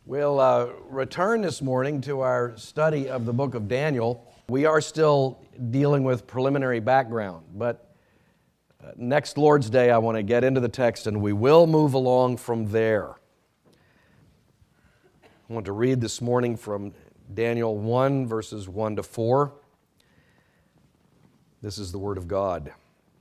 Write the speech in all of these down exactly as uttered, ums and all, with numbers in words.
We'll uh, return this morning to our study of the book of Daniel. We are still dealing with preliminary background, but uh, next Lord's Day I want to get into the text and we will move along from there. I want to read this morning from Daniel one, verses one to four. This is the Word of God.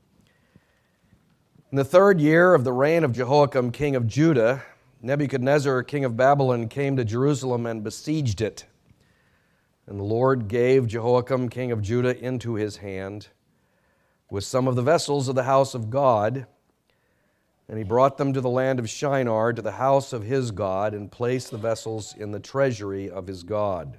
In the third year of the reign of Jehoiakim, king of Judah, Nebuchadnezzar, king of Babylon, came to Jerusalem and besieged it. And the Lord gave Jehoiakim, king of Judah, into his hand with some of the vessels of the house of God. And he brought them to the land of Shinar, to the house of his God, and placed the vessels in the treasury of his God.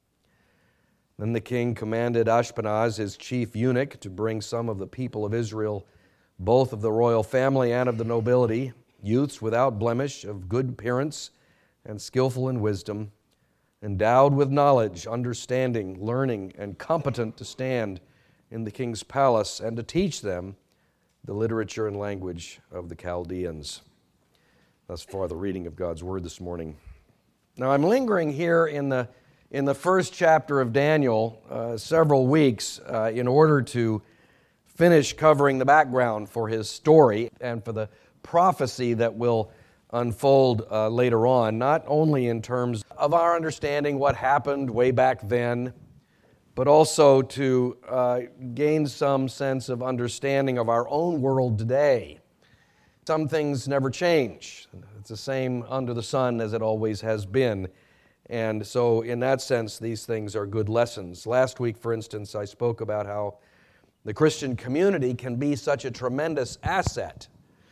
Then the king commanded Ashpenaz, his chief eunuch, to bring some of the people of Israel, both of the royal family and of the nobility, youths without blemish, of good appearance and skillful in wisdom, endowed with knowledge, understanding, learning, and competent to stand in the king's palace and to teach them the literature and language of the Chaldeans. Thus far, the reading of God's Word this morning. Now, I'm lingering here in the in the first chapter of Daniel uh, several weeks uh, in order to finish covering the background for his story and for the prophecy that will unfold uh, later on, not only in terms of our understanding what happened way back then, but also to uh, gain some sense of understanding of our own world today. Some things never change. It's the same under the sun as it always has been. And so in that sense, these things are good lessons. Last week, for instance, I spoke about how the Christian community can be such a tremendous asset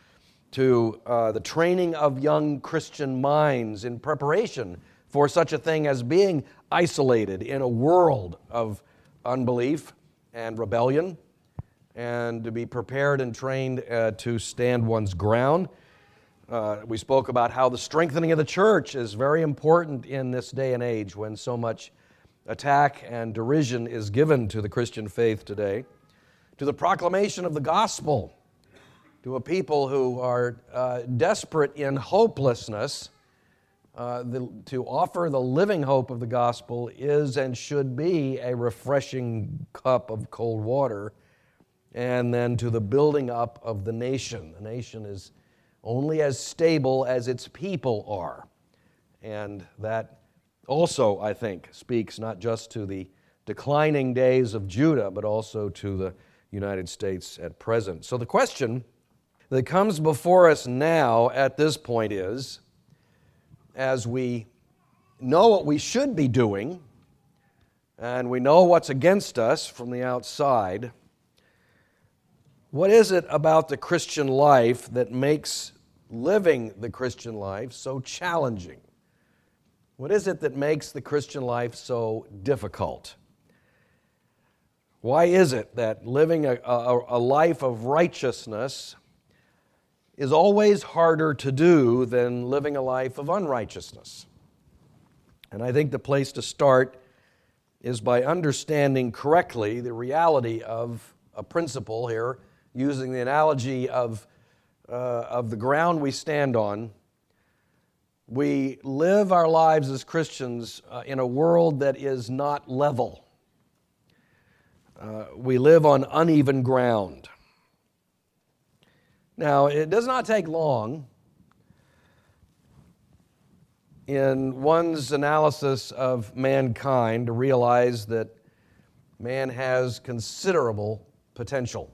to uh, the training of young Christian minds in preparation for such a thing as being isolated in a world of unbelief and rebellion, and to be prepared and trained uh, to stand one's ground. Uh, we spoke about how the strengthening of the church is very important in this day and age when so much attack and derision is given to the Christian faith today, to the proclamation of the gospel to a people who are uh, desperate in hopelessness. Uh, the, to offer the living hope of the gospel is and should be a refreshing cup of cold water. And then to the building up of the nation. The nation is only as stable as its people are. And that also, I think, speaks not just to the declining days of Judah, but also to the United States at present. So the question that comes before us now at this point is, as we know what we should be doing, and we know what's against us from the outside, what is it about the Christian life that makes living the Christian life so challenging? What is it that makes the Christian life so difficult? Why is it that living a, a, a life of righteousness is always harder to do than living a life of unrighteousness? And I think the place to start is by understanding correctly the reality of a principle here, using the analogy of, uh, of the ground we stand on. We live our lives as Christians uh, in a world that is not level. Uh, we live on uneven ground. Now, it does not take long in one's analysis of mankind to realize that man has considerable potential.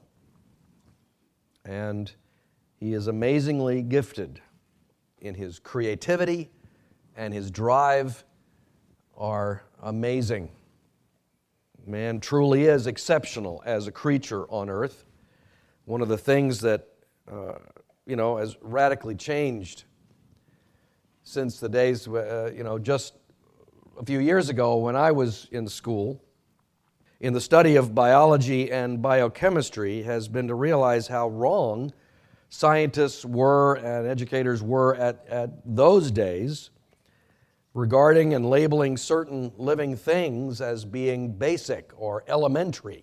And he is amazingly gifted in his creativity, and his drive are amazing. Man truly is exceptional as a creature on earth. One of the things that Uh, you know, has radically changed since the days, uh, you know, just a few years ago when I was in school, in the study of biology and biochemistry, has been to realize how wrong scientists were and educators were at, at those days regarding and labeling certain living things as being basic or elementary.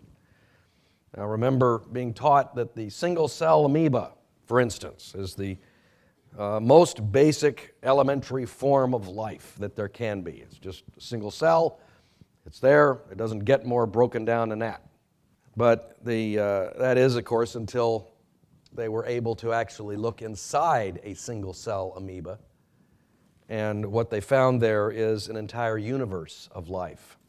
I remember being taught that the single-cell amoeba, for instance, is the uh, most basic elementary form of life that there can be. It's just a single cell. It's there. It doesn't get more broken down than that. But the uh, that is, of course, until they were able to actually look inside a single cell amoeba. And what they found there is an entire universe of life.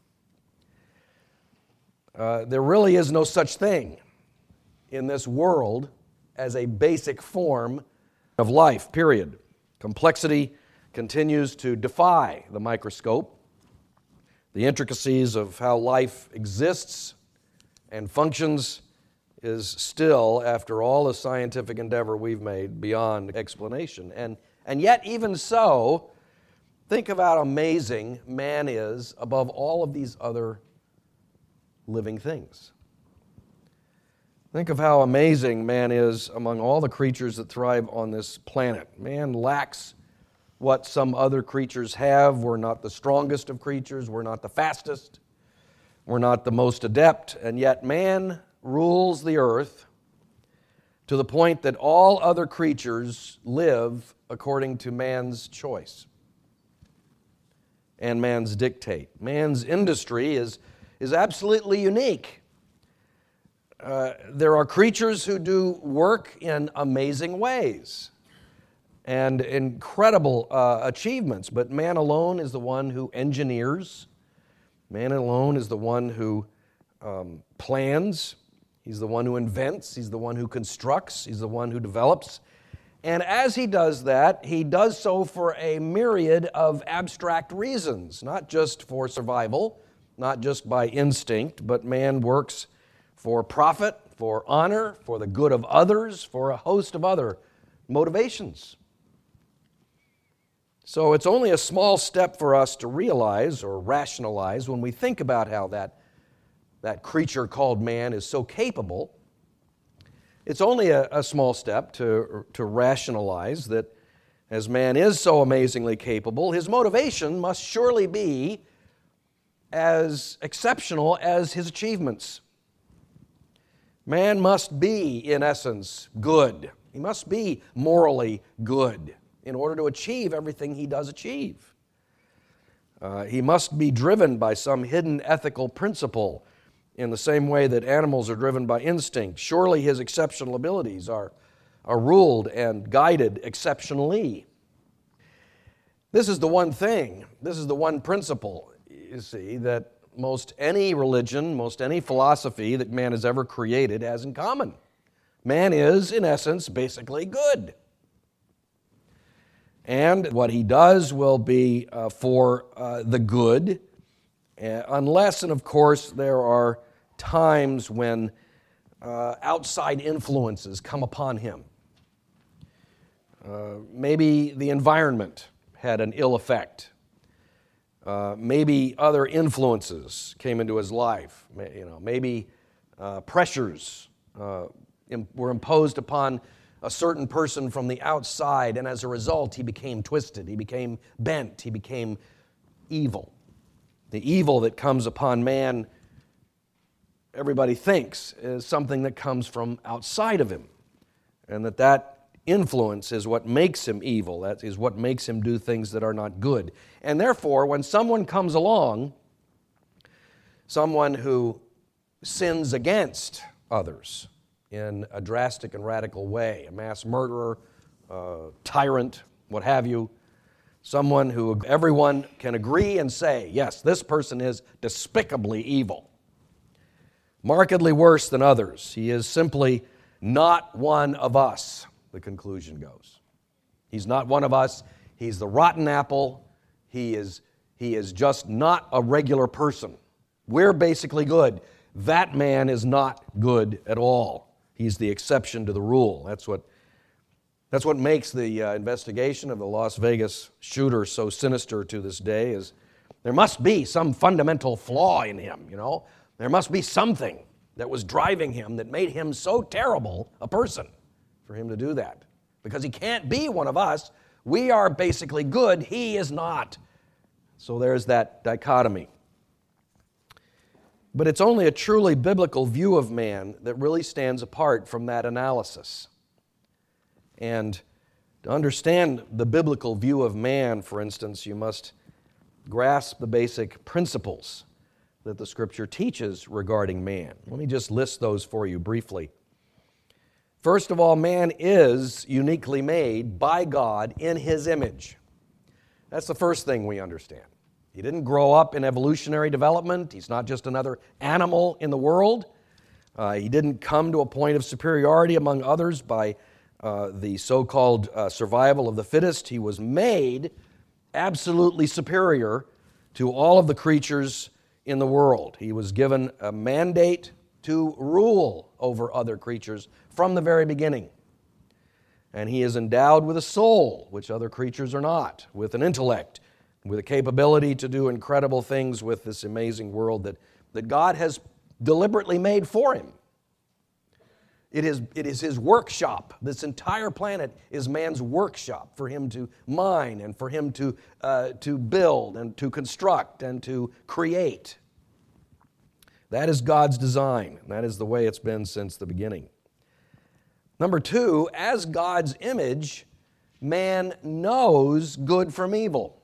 Uh, there really is no such thing in this world as a basic form of life, period. Complexity continues to defy the microscope. The intricacies of how life exists and functions is still, after all the scientific endeavor we've made, beyond explanation. And, and yet, even so, think of how amazing man is above all of these other living things. Think of how amazing man is among all the creatures that thrive on this planet. Man lacks what some other creatures have. We're not the strongest of creatures. We're not the fastest. We're not the most adept. And yet man rules the earth to the point that all other creatures live according to man's choice and man's dictate. Man's industry is, is absolutely unique. Uh, there are creatures who do work in amazing ways and incredible uh, achievements, but man alone is the one who engineers. Man alone is the one who um, plans. He's the one who invents. He's the one who constructs. He's the one who develops. And as he does that, he does so for a myriad of abstract reasons, not just for survival, not just by instinct, but man works for profit, for honor, for the good of others, for a host of other motivations. So it's only a small step for us to realize or rationalize when we think about how that, that creature called man is so capable. It's only a, a small step to, to rationalize that as man is so amazingly capable, his motivation must surely be as exceptional as his achievements. Man must be, in essence, good. He must be morally good in order to achieve everything he does achieve. Uh, he must be driven by some hidden ethical principle in the same way that animals are driven by instinct. Surely his exceptional abilities are, are ruled and guided exceptionally. This is the one thing, this is the one principle, you see, that most any religion, most any philosophy that man has ever created has in common. Man is, in essence, basically good. And what he does will be uh, for uh, the good, uh, unless, and of course, there are times when uh, outside influences come upon him. Uh, maybe the environment had an ill effect. Uh, maybe other influences came into his life. You know, maybe uh, pressures uh, im- were imposed upon a certain person from the outside, and as a result, he became twisted, he became bent, he became evil. The evil that comes upon man, everybody thinks, is something that comes from outside of him, and that that influence is what makes him evil. That is what makes him do things that are not good. And therefore, when someone comes along, someone who sins against others in a drastic and radical way, a mass murderer, a tyrant, what have you, someone who everyone can agree and say, yes, this person is despicably evil, markedly worse than others. He is simply not one of us. The conclusion goes. He's not one of us. He's the rotten apple. He is, he is just not a regular person. We're basically good. That man is not good at all. He's the exception to the rule. That's what, that's what makes the uh, investigation of the Las Vegas shooter so sinister to this day, is there must be some fundamental flaw in him, you know? There must be something that was driving him that made him so terrible a person for him to do that. Because he can't be one of us. We are basically good. He is not. So there's that dichotomy. But it's only a truly biblical view of man that really stands apart from that analysis. And To understand the biblical view of man, for instance, you must grasp the basic principles that the Scripture teaches regarding man. Let me just list those for you briefly. First of all, man is uniquely made by God in His image. That's the first thing we understand. He didn't grow up in evolutionary development. He's not just another animal in the world. Uh, he didn't come to a point of superiority among others by uh, the so-called uh, survival of the fittest. He was made absolutely superior to all of the creatures in the world. He was given a mandate to rule over other creatures from the very beginning. And he is endowed with a soul, which other creatures are not, with an intellect, with a capability to do incredible things with this amazing world that, that God has deliberately made for him. It is, it is his workshop. This entire planet is man's workshop for him to mine and for him to, uh, to build and to construct and to create. That is God's design. That is the way it's been since the beginning. Number two, as God's image, man knows good from evil.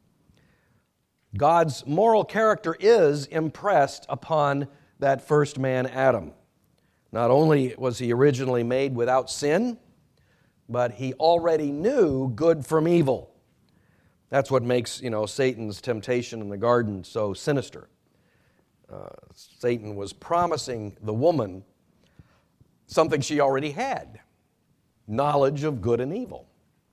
God's moral character is impressed upon that first man, Adam. Not only was he originally made without sin, but he already knew good from evil. That's what makes, you know, Satan's temptation in the garden so sinister. Uh, Satan was promising the woman something she already had, knowledge of good and evil.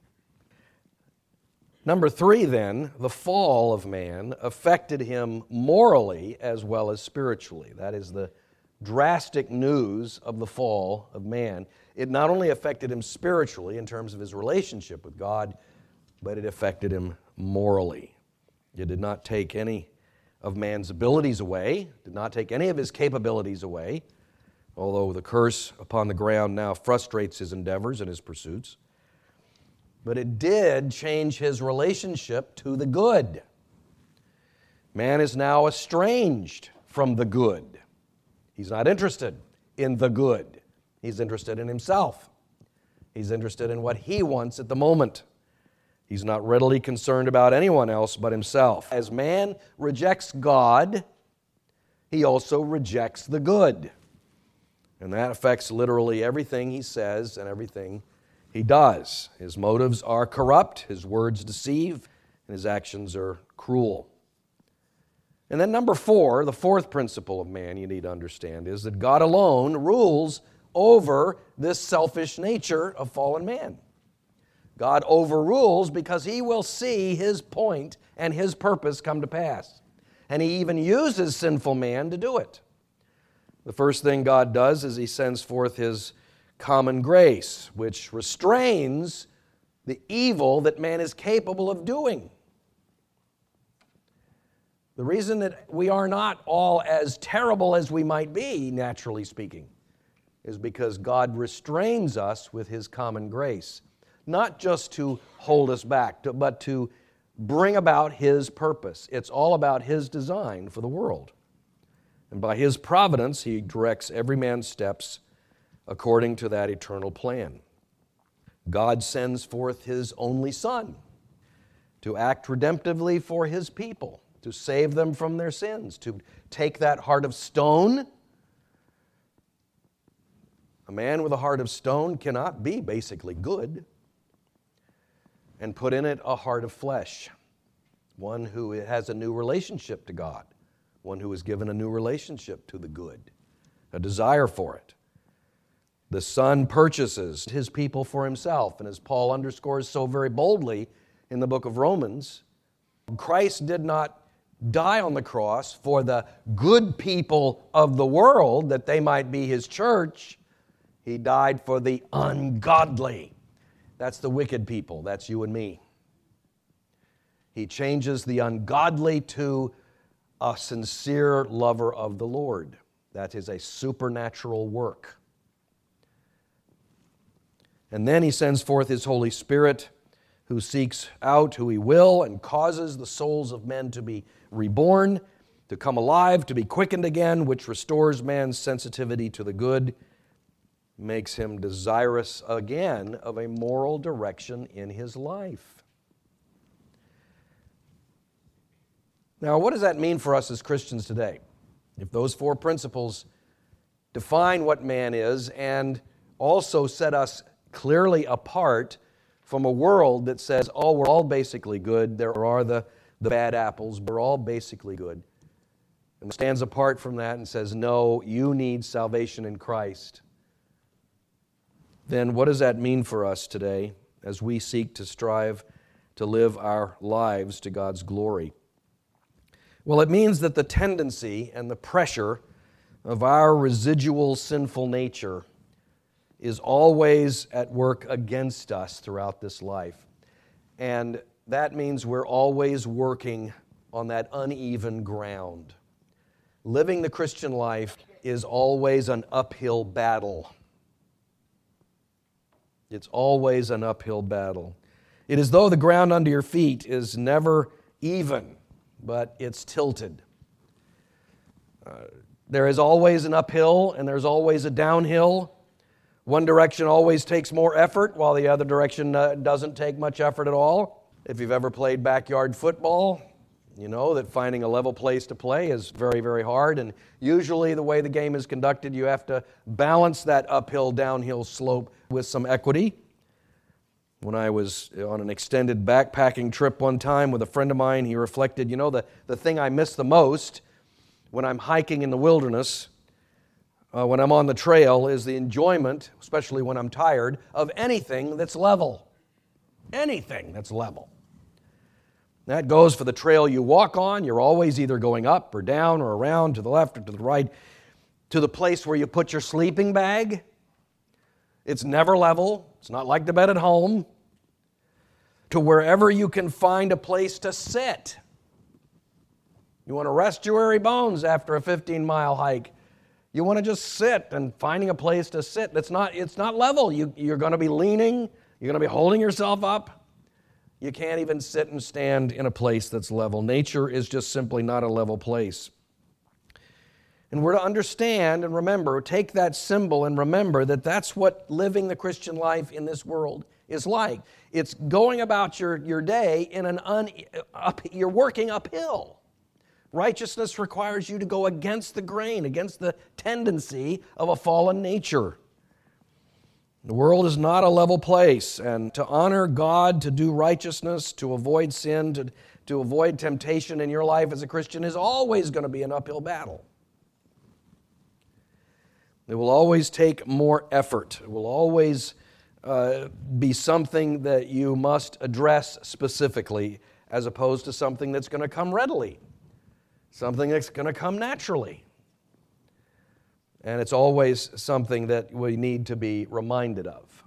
Number three, then, the fall of man affected him morally as well as spiritually. That is the drastic news of the fall of man. It not only affected him spiritually in terms of his relationship with God, but it affected him morally. It did not take any of man's abilities away, did not take any of his capabilities away, although the curse upon the ground now frustrates his endeavors and his pursuits. But it did change his relationship to the good. Man is now estranged from the good. He's not interested in the good. He's interested in himself. He's interested in what he wants at the moment. He's not readily concerned about anyone else but himself. As man rejects God, he also rejects the good. And that affects literally everything he says and everything he does. His motives are corrupt, his words deceive, and his actions are cruel. And then number four, the fourth principle of man you need to understand is that God alone rules over this selfish nature of fallen man. God overrules because he will see his point and his purpose come to pass. And he even uses sinful man to do it. The first thing God does is he sends forth his common grace, which restrains the evil that man is capable of doing. The reason that we are not all as terrible as we might be, naturally speaking, is because God restrains us with his common grace. Not just to hold us back, but to bring about his purpose. It's all about his design for the world. And by his providence, he directs every man's steps according to that eternal plan. God sends forth his only Son to act redemptively for his people, to save them from their sins, to take that heart of stone. A man with a heart of stone cannot be basically good, and put in it a heart of flesh, one who has a new relationship to God, one who is given a new relationship to the good, a desire for it. The Son purchases his people for himself, and as Paul underscores so very boldly in the book of Romans, Christ did not die on the cross for the good people of the world, that they might be his church. He died for the ungodly. That's the wicked people. That's you and me. He changes the ungodly to a sincere lover of the Lord. That is a supernatural work. And then he sends forth his Holy Spirit, who seeks out who he will and causes the souls of men to be reborn, to come alive, to be quickened again, which restores man's sensitivity to the good. makes him desirous again of a moral direction in his life. Now, what does that mean for us as Christians today? If those four principles define what man is and also set us clearly apart from a world that says, oh, we're all basically good, there are the, the bad apples, we're all basically good, and stands apart from that and says, no, you need salvation in Christ, then what does that mean for us today as we seek to strive to live our lives to God's glory? Well, it means that the tendency and the pressure of our residual sinful nature is always at work against us throughout this life. And that means we're always working on that uneven ground. Living the Christian life is always an uphill battle. It's always an uphill battle. It is though the ground under your feet is never even, but it's tilted. Uh, there is always an uphill and there's always a downhill. One direction always takes more effort while the other direction uh, doesn't take much effort at all. If you've ever played backyard football, you know that finding a level place to play is very, very hard. And usually the way the game is conducted, you have to balance that uphill, downhill slope with some equity. When I was on an extended backpacking trip one time with a friend of mine, he reflected, you know, the, the thing I miss the most when I'm hiking in the wilderness, uh, when I'm on the trail, is the enjoyment, especially when I'm tired, of anything that's level. Anything that's level. That goes for the trail you walk on. You're always either going up or down or around, to the left or to the right, to the place where you put your sleeping bag. It's never level. It's not like the bed at home. To wherever you can find a place to sit. You want to rest your weary bones after a fifteen-mile hike. You want to just sit, and finding a place to sit. It's not, it's not level. You, you're going to be leaning. You're going to be holding yourself up. You can't even sit and stand in a place that's level. Nature is just simply not a level place. And we're to understand and remember, take that symbol and remember that that's what living the Christian life in this world is like. It's going about your, your day in an un, up, you're working uphill. Righteousness requires you to go against the grain, against the tendency of a fallen nature. The world is not a level place, and to honor God, to do righteousness, to avoid sin, to, to avoid temptation in your life as a Christian is always going to be an uphill battle. It will always take more effort. It will always uh, be something that you must address specifically as opposed to something that's going to come readily, something that's going to come naturally. And it's always something that we need to be reminded of.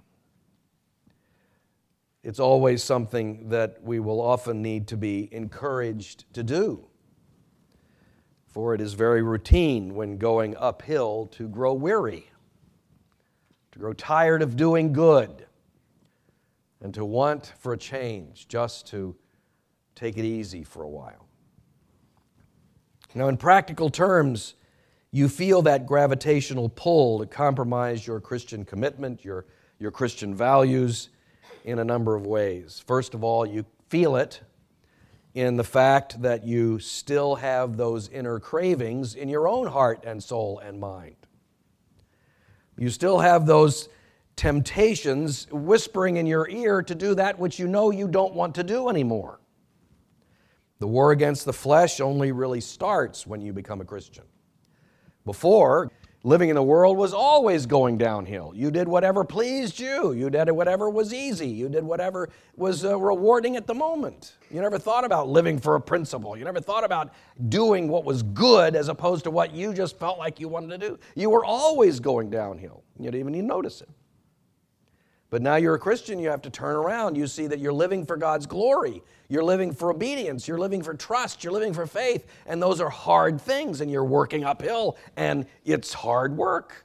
It's always something that we will often need to be encouraged to do. For it is very routine when going uphill to grow weary, to grow tired of doing good, and to want for a change, just to take it easy for a while. Now, in practical terms, you feel that gravitational pull to compromise your Christian commitment, your, your Christian values in a number of ways. First of all, you feel it in the fact that you still have those inner cravings in your own heart and soul and mind. You still have those temptations whispering in your ear to do that which you know you don't want to do anymore. The war against the flesh only really starts when you become a Christian. Before, living in the world was always going downhill. You did whatever pleased you. You did whatever was easy. You did whatever was uh, rewarding at the moment. You never thought about living for a principle. You never thought about doing what was good as opposed to what you just felt like you wanted to do. You were always going downhill. You didn't even notice it. But now you're a Christian, you have to turn around. You see that you're living for God's glory. You're living for obedience. You're living for trust. You're living for faith. And those are hard things, and you're working uphill, and it's hard work.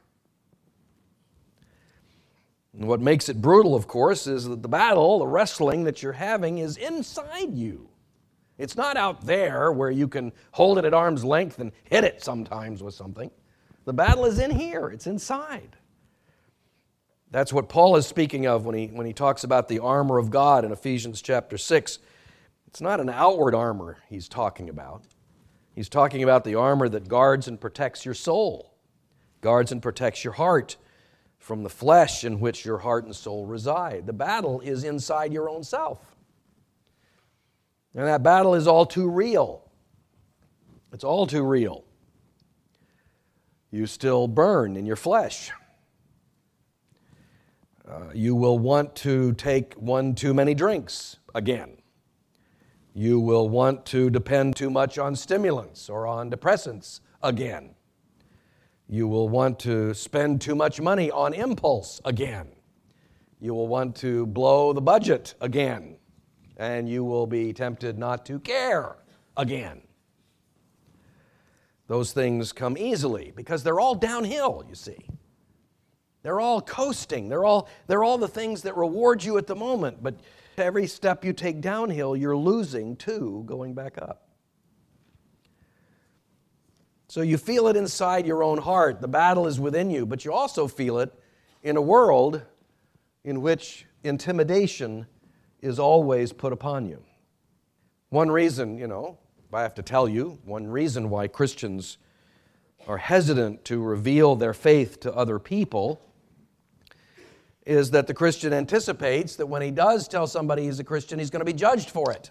And what makes it brutal, of course, is that the battle, the wrestling that you're having is inside you. It's not out there where you can hold it at arm's length and hit it sometimes with something. The battle is in here. It's inside. That's what Paul is speaking of when he, when he talks about the armor of God in Ephesians chapter six. It's not an outward armor he's talking about. He's talking about the armor that guards and protects your soul, guards and protects your heart from the flesh in which your heart and soul reside. The battle is inside your own self. And that battle is all too real. It's all too real. You still burn in your flesh. Uh, you will want to take one too many drinks again. You will want to depend too much on stimulants or on depressants again. You will want to spend too much money on impulse again. You will want to blow the budget again. And you will be tempted not to care again. Those things come easily because they're all downhill, you see. They're all coasting. They're all, they're all the things that reward you at the moment. But every step you take downhill, you're losing too, going back up. So you feel it inside your own heart. The battle is within you, but you also feel it in a world in which intimidation is always put upon you. One reason, you know, if I have to tell you, one reason why Christians are hesitant to reveal their faith to other people is that the Christian anticipates that when he does tell somebody he's a Christian, he's going to be judged for it,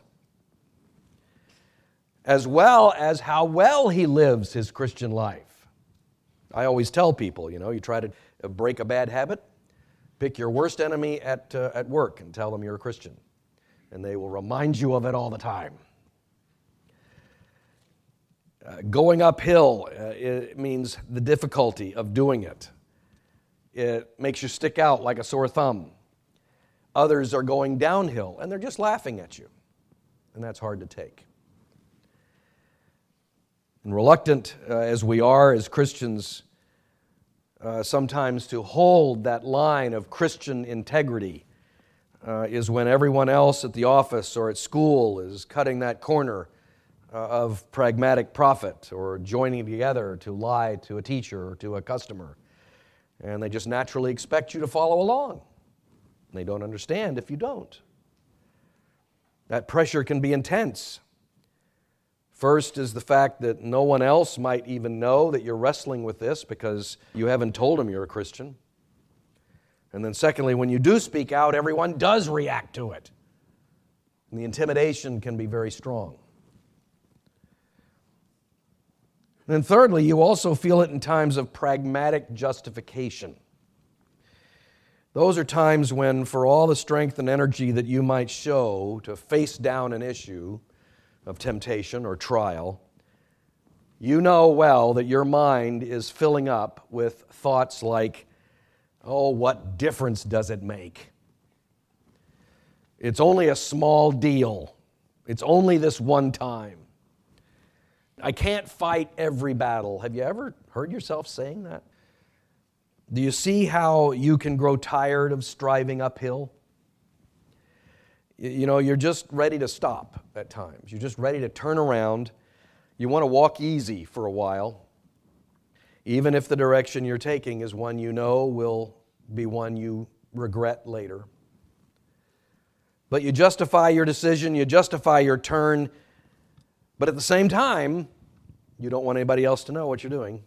as well as how well he lives his Christian life. I always tell people, you know, you try to break a bad habit, pick your worst enemy at, uh, at work and tell them you're a Christian, and they will remind you of it all the time. Uh, going uphill uh, it means the difficulty of doing it. It makes you stick out like a sore thumb. Others are going downhill, and they're just laughing at you, and that's hard to take. And reluctant uh, as we are as Christians uh, sometimes to hold that line of Christian integrity uh, is when everyone else at the office or at school is cutting that corner uh, of pragmatic profit or joining together to lie to a teacher or to a customer. And they just naturally expect you to follow along. They don't understand if you don't. That pressure can be intense. First is the fact that no one else might even know that you're wrestling with this because you haven't told them you're a Christian. And then secondly, when you do speak out, everyone does react to it. And the intimidation can be very strong. And then thirdly, you also feel it in times of pragmatic justification. Those are times when, for all the strength and energy that you might show to face down an issue of temptation or trial, you know well that your mind is filling up with thoughts like, oh, what difference does it make? It's only a small deal. It's only this one time. I can't fight every battle. Have you ever heard yourself saying that? Do you see how you can grow tired of striving uphill? You know, you're just ready to stop at times. You're just ready to turn around. You want to walk easy for a while, even if the direction you're taking is one you know will be one you regret later. But you justify your decision, you justify your turn, but at the same time, you don't want anybody else to know what you're doing.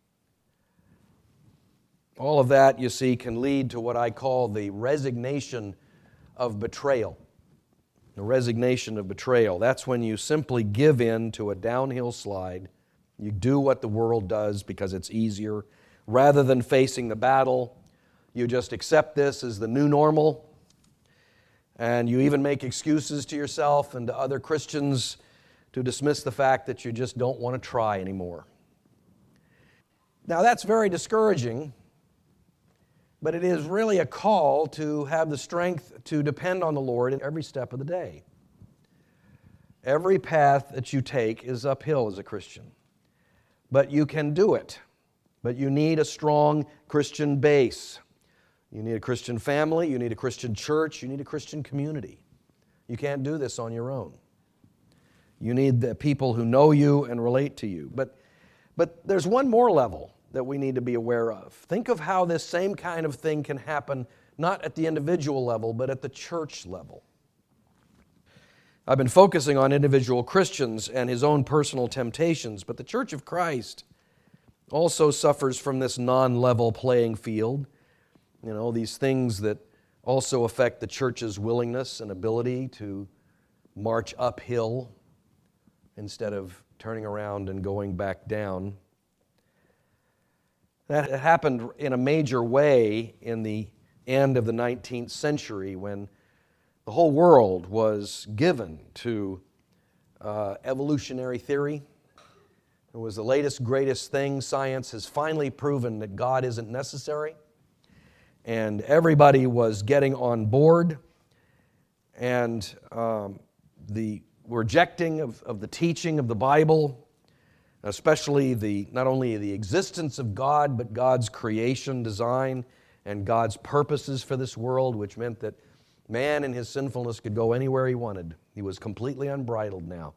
All of that, you see, can lead to what I call the resignation of betrayal. The resignation of betrayal. That's when you simply give in to a downhill slide. You do what the world does because it's easier. Rather than facing the battle, you just accept this as the new normal. And you even make excuses to yourself and to other Christians to dismiss the fact that you just don't want to try anymore. Now that's very discouraging, but it is really a call to have the strength to depend on the Lord in every step of the day. Every path that you take is uphill as a Christian, but you can do it. But you need a strong Christian base. You need a Christian family, you need a Christian church, you need a Christian community. You can't do this on your own. You need the people who know you and relate to you. But, but there's one more level that we need to be aware of. Think of how this same kind of thing can happen, not at the individual level, but at the church level. I've been focusing on individual Christians and his own personal temptations, but the Church of Christ also suffers from this non-level playing field. You know, these things that also affect the church's willingness and ability to march uphill instead of turning around and going back down. That happened in a major way in the end of the nineteenth century when the whole world was given to uh, evolutionary theory. It was the latest, greatest thing. Science has finally proven that God isn't necessary. And everybody was getting on board. And um, the rejecting of, of the teaching of the Bible, especially the not only the existence of God, but God's creation, design, and God's purposes for this world, which meant that man in his sinfulness could go anywhere he wanted. He was completely unbridled now.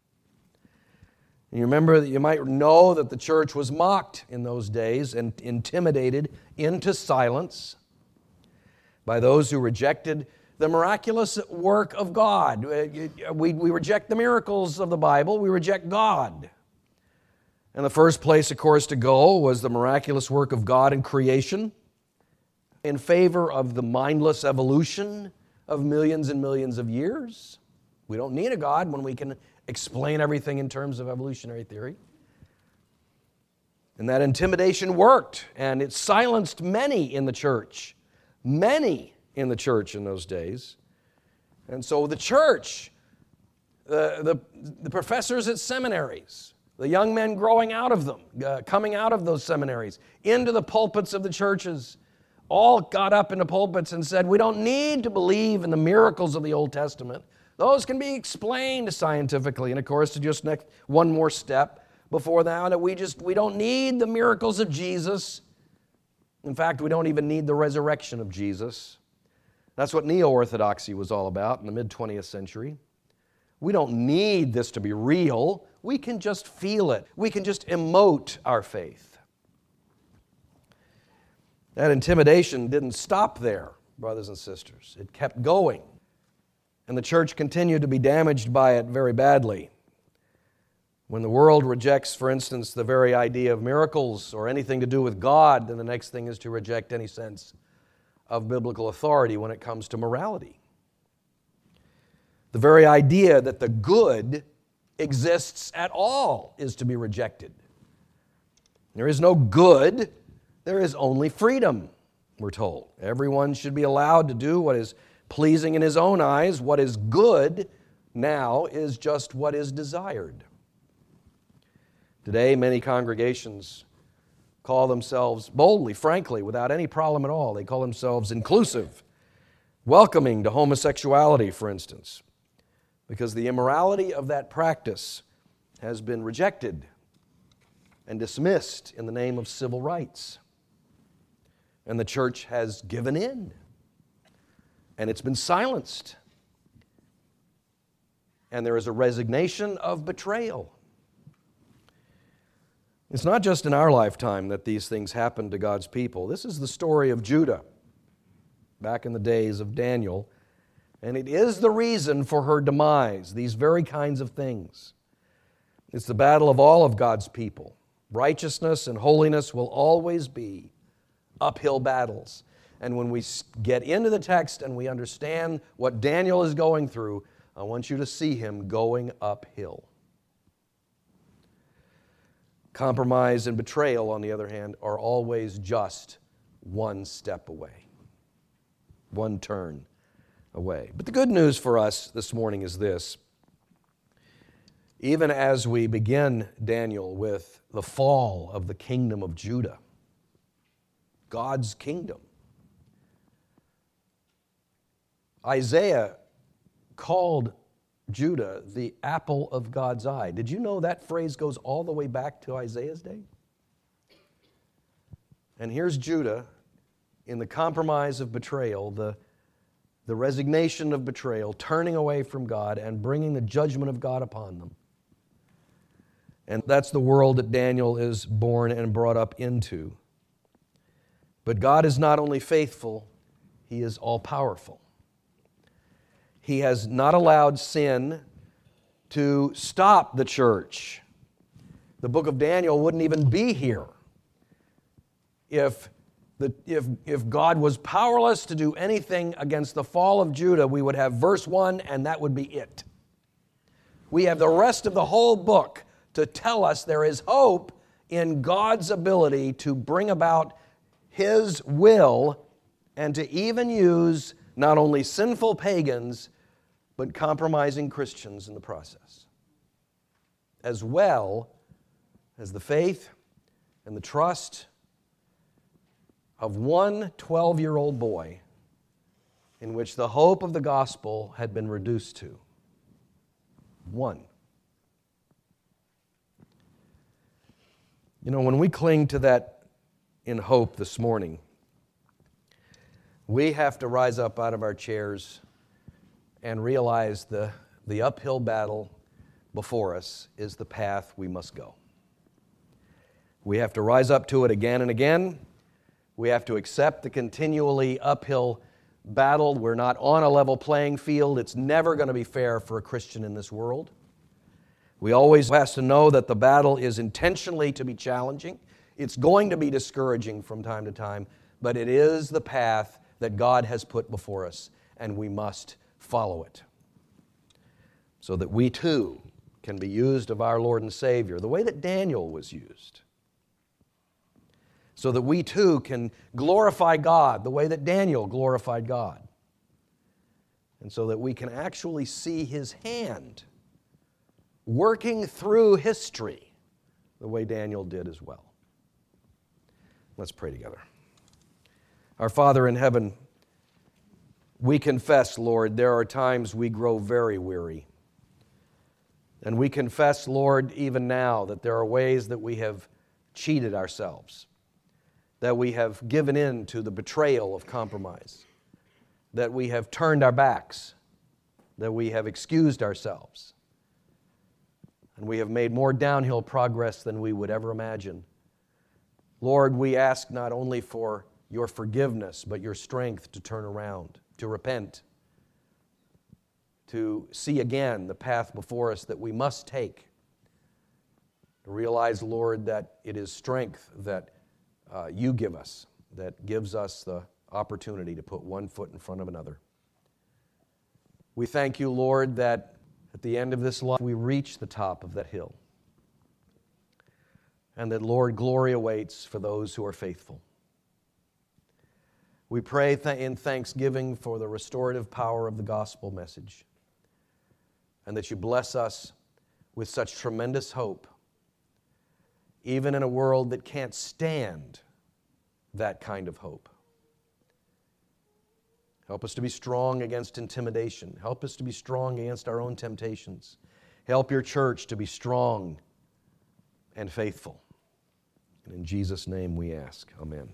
And you remember that you might know that the church was mocked in those days and intimidated into silence by those who rejected the miraculous work of God. We, we reject the miracles of the Bible, we reject God. And the first place, of course, to go was the miraculous work of God in creation in favor of the mindless evolution of millions and millions of years. We don't need a God when we can explain everything in terms of evolutionary theory. And that intimidation worked, and it silenced many in the church. Many in the church in those days. And so the church, the, the, the professors at seminaries, the young men growing out of them, uh, coming out of those seminaries, into the pulpits of the churches, all got up in the pulpits and said, we don't need to believe in the miracles of the Old Testament. Those can be explained scientifically. And of course, to just next one more step before that, that we just we don't need the miracles of Jesus. In fact, we don't even need the resurrection of Jesus. That's what neo-orthodoxy was all about in the mid-twentieth century. We don't need this to be real. We can just feel it. We can just emote our faith. That intimidation didn't stop there, brothers and sisters. It kept going. And the church continued to be damaged by it very badly. When the world rejects, for instance, the very idea of miracles or anything to do with God, then the next thing is to reject any sense of biblical authority when it comes to morality. The very idea that the good exists at all is to be rejected. There is no good, there is only freedom, we're told. Everyone should be allowed to do what is pleasing in his own eyes. What is good now is just what is desired. Today, many congregations call themselves boldly, frankly, without any problem at all, they call themselves inclusive, welcoming to homosexuality, for instance, because the immorality of that practice has been rejected and dismissed in the name of civil rights. And the church has given in, and it's been silenced. And there is a resignation of betrayal. It's not just in our lifetime that these things happen to God's people. This is the story of Judah back in the days of Daniel, and it is the reason for her demise, these very kinds of things. It's the battle of all of God's people. Righteousness and holiness will always be uphill battles. And when we get into the text and we understand what Daniel is going through, I want you to see him going uphill. Compromise and betrayal, on the other hand, are always just one step away, one turn away. But the good news for us this morning is this. Even as we begin Daniel with the fall of the kingdom of Judah, God's kingdom, Isaiah called Judah the apple of God's eye. Did you know that phrase goes all the way back to Isaiah's day? And here's Judah in the compromise of betrayal, the, the resignation of betrayal, turning away from God and bringing the judgment of God upon them. And that's the world that Daniel is born and brought up into. But God is not only faithful, He is all-powerful. He has not allowed sin to stop the church. The book of Daniel wouldn't even be here if, the, if, if God was powerless to do anything against the fall of Judah. We would have verse one, and that would be it. We have the rest of the whole book to tell us there is hope in God's ability to bring about His will and to even use not only sinful pagans, but compromising Christians in the process, as well as the faith and the trust of one twelve-year-old boy in which the hope of the gospel had been reduced to. One. You know, when we cling to that in hope this morning, we have to rise up out of our chairs and realize the, the uphill battle before us is the path we must go. We have to rise up to it again and again. We have to accept the continually uphill battle. We're not on a level playing field. It's never going to be fair for a Christian in this world. We always have to know that the battle is intentionally to be challenging. It's going to be discouraging from time to time, but it is the path that God has put before us, and we must follow it so that we too can be used of our Lord and Savior the way that Daniel was used, so that we too can glorify God the way that Daniel glorified God, and so that we can actually see His hand working through history the way Daniel did as well. Let's pray together. Our Father in heaven, we confess, Lord, there are times we grow very weary. And we confess, Lord, even now that there are ways that we have cheated ourselves, that we have given in to the betrayal of compromise, that we have turned our backs, that we have excused ourselves, and we have made more downhill progress than we would ever imagine. Lord, we ask not only for your forgiveness, but your strength to turn around, to repent, to see again the path before us that we must take, to realize, Lord, that it is strength that uh, you give us, that gives us the opportunity to put one foot in front of another. We thank you, Lord, that at the end of this life we reach the top of that hill, and that, Lord, glory awaits for those who are faithful. We pray th- in thanksgiving for the restorative power of the gospel message, and that you bless us with such tremendous hope, even in a world that can't stand that kind of hope. Help us to be strong against intimidation. Help us to be strong against our own temptations. Help your church to be strong and faithful. And in Jesus' name we ask, amen.